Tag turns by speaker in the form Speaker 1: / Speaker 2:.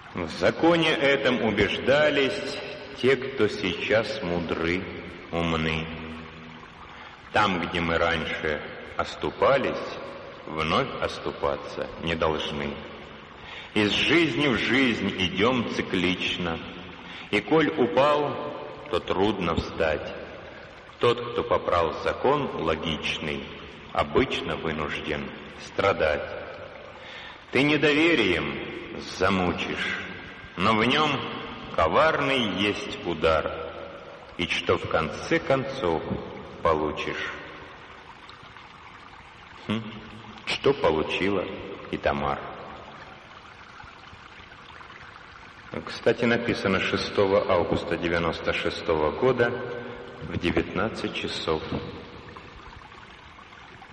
Speaker 1: В законе этом убеждались те, кто сейчас мудры, умны. Там, где мы раньше оступались, вновь оступаться не должны. Из жизни в жизнь идем циклично, и коль упал, то трудно встать. Тот, кто попрал закон логичный, обычно вынужден страдать. Ты недоверием замучишь, но в нем коварный есть удар, и что в конце концов получишь. Что получила и Тамар. Кстати, написано 6 августа 96 года в 19 часов